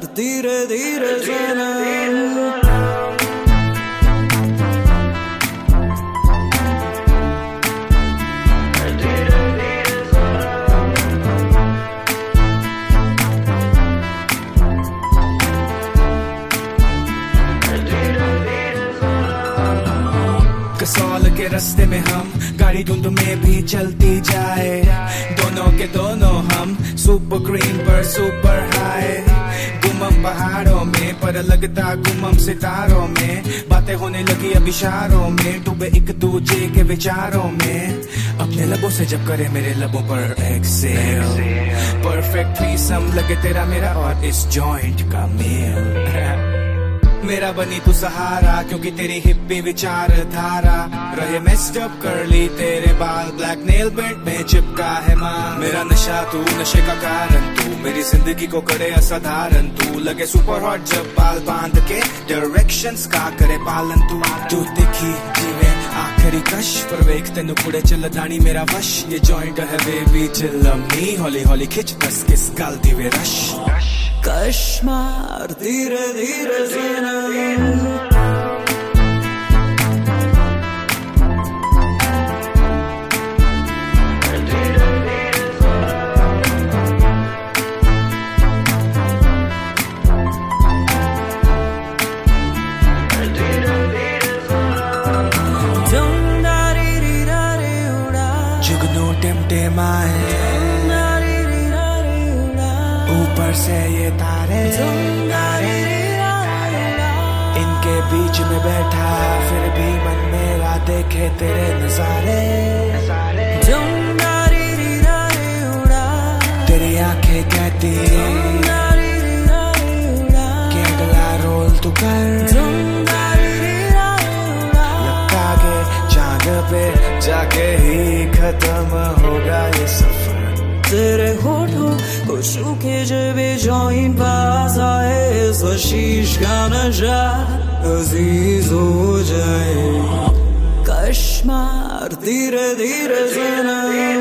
धीरे धीरे सनम। कसौल के रास्ते में हम, गाड़ी धुंध में भी चलती जाए, दोनों के दोनों हम सुपर ग्रीन पर सुपर हाई। गुमम पहाड़ों में पर लगता गुमम सितारों में, बातें होने लगी अब इशारों में, डूबे एक दूजे के विचारों में। अपने लबों से जब करे मेरे लबों पर एक्सेल, परफेक्ट थ्रीसम लगे तेरा मेरा और इस जॉइंट का मेल। मेरा बनी तू सहारा क्योंकि तेरी हिप्पी विचारधारा, रहे मेस्ड अप कर ली तेरे बाल, ब्लैक नेल पेंट में चिपका है माँ। मेरा नशा तू, नशे का कारण तू, मेरी जिंदगी को करे असाधारण तू, लगे सुपर हॉट जब बाल बांध के डायरेक्शंस का करे पालन तू। तू दिखी जीवे आखिरी कश पर वेख तेनु कुड़े चल दानी मेरा वश, ये जॉइंट है बेबी चिल्लमी, हौली हौली खिंच दस किस गाल दिवे रश। कश्मार धीरे धीरे सनम। जुगनू टिमटिमाए ऊपर से ये तारे, इनके बीच में बैठा फिर भी मन मेरा देखे तेरे नजारे। तेरी आंखें कहती कि अगला रोल तू कर, लगता के चांद पे जाके ही खत्म होगा ये सफर। तेरे होठों को सूखे जब जॉइंट पास आए, शीश का नशा अजीज हो जाए। कश्मार धीरे धीरे सनम।